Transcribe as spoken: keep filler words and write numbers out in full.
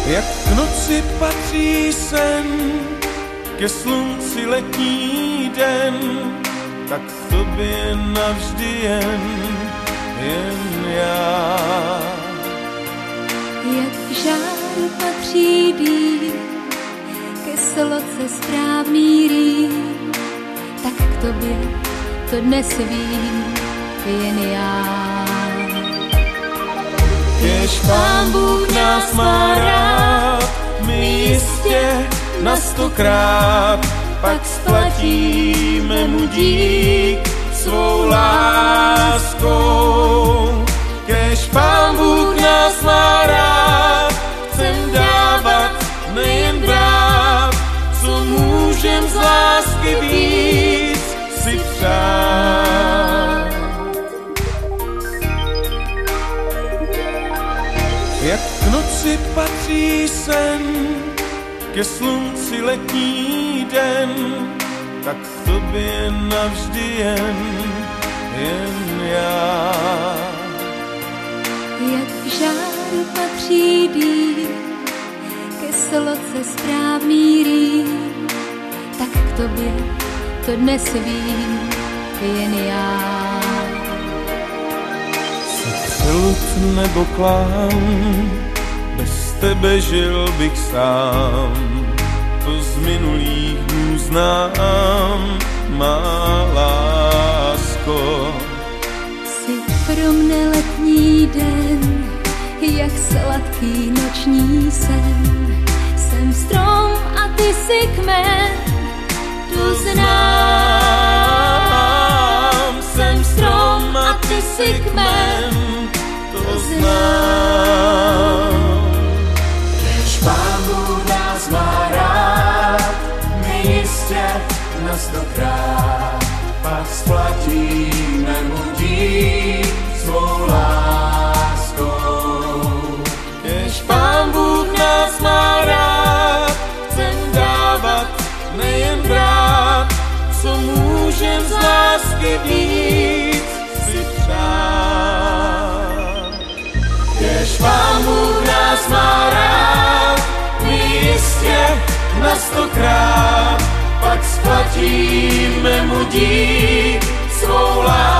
Jak k noci patří sen, ke slunci letní den, tak k tobě navždy jen, jen já. Jak k žáru patří dým, ke sloce správný rým, tak k tobě to dnes vím, jen já. Kéž Pán Bůh nás má rád, my jistě na stokrát, pak splatíme mu dík svou láskou. Kéž Pán Bůh nás má rád, chcem dávat, nejen brát, co můžem z lásky víc si přát. Jak k noci patří sen, ke slunci letní den, tak k tobě navždy jen, jen já. Jak k žáru patří dým, ke sloce správný rým, tak k tobě to dnes vím, jen já. Lud nebo klám, bez tebe žil bych sám, to z minulých dnů znám, má lásko. Jsi pro mne letní den, jak sladký noční sen. Jsem strom a ty jsi kmen, to znám. Jsem strom a ty jsi kmen, to znám. Kéž Pán Bůh nás má rád, my jistě na stokrát, pak splatíme mu dík svou láskou. Kéž Pán Bůh nás má rád, chcem dávat, nejen brát, co můžem z lásky víc si přát. Kéž Pán Bůh nás má rád, my jistě na stokrát, pak splatíme mu dík svou láskou.